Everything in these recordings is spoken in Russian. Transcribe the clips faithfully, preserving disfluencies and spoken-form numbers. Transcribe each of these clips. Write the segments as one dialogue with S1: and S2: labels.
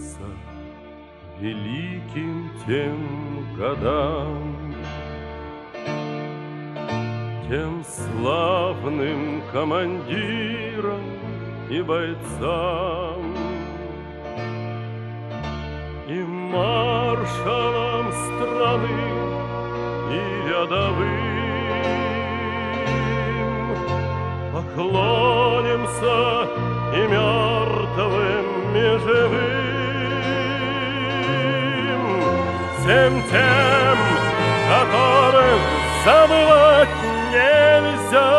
S1: поклониться великим тем годам, тем славным командирам и бойцам, и маршалам страны, и рядовым. Поклонимся и мертвым, и живым, всем тем, которых забывать нельзя.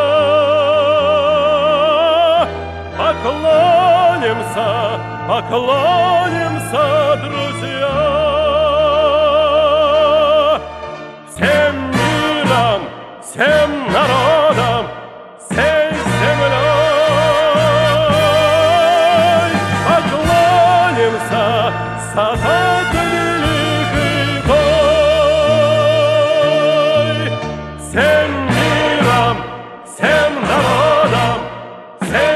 S1: Поклонимся, поклонимся, друзья, всем миром, всем народам, всей землей. Поклонимся за тот великий бой. Всем миром, всем народам, всей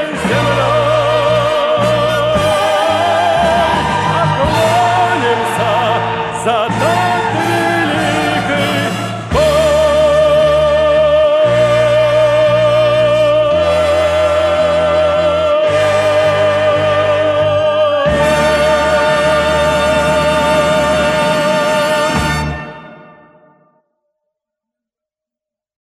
S1: землей. Поклонимся за